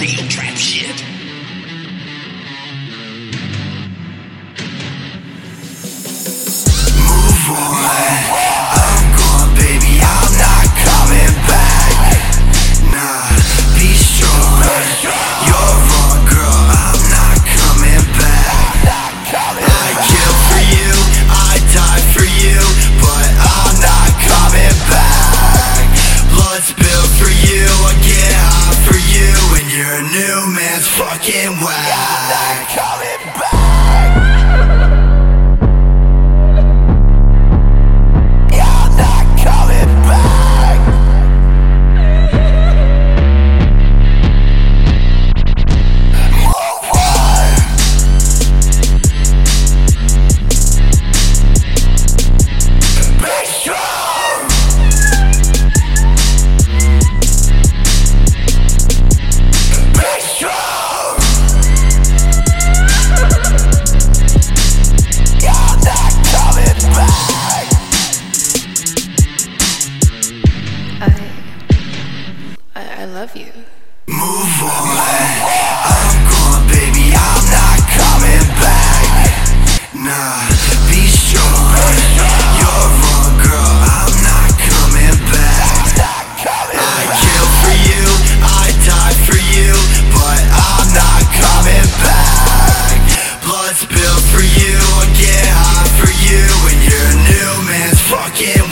real trap shit. Move on, I'm gone, baby, I'm not coming back. Nah, be strong, you're wrong, girl, I'm not coming back. I kill for you, I die for you, but I'm not coming back. Blood spilled for you, I get hot for you, and your new man's fucking whack. I'm not coming back. I love you. Move on, I'm gone, baby, I'm not coming back. Nah, be strong, you're wrong, girl, I'm not coming back. I kill for you, I die for you, but I'm not coming back. Blood spilled for you, I get hot for you, and your new man's fucking